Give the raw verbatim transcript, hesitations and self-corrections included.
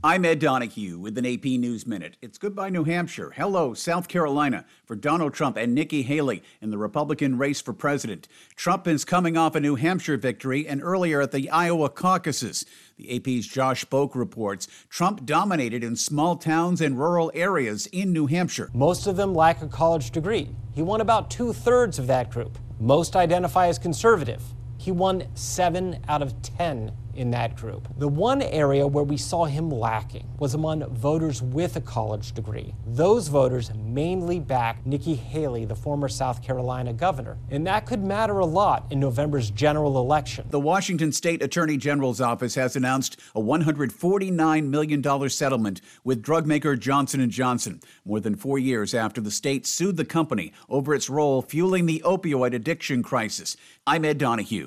I'm Ed Donahue with an A P News Minute. It's goodbye, New Hampshire. Hello, South Carolina for Donald Trump and Nikki Haley in the Republican race for president. Trump is coming off a New Hampshire victory and earlier at the Iowa caucuses. The A P's Josh Boak reports Trump dominated in small towns and rural areas in New Hampshire. Most of them lack a college degree. He won about two-thirds of that group. Most identify as conservative. He won seven out of ten in that group. The one area where we saw him lacking was among voters with a college degree. Those voters mainly backed Nikki Haley, the former South Carolina governor. And that could matter a lot in November's general election. The Washington State Attorney General's office has announced a one hundred forty-nine million dollars settlement with drug maker Johnson and Johnson, more than four years after the state sued the company over its role fueling the opioid addiction crisis. I'm Ed Donahue.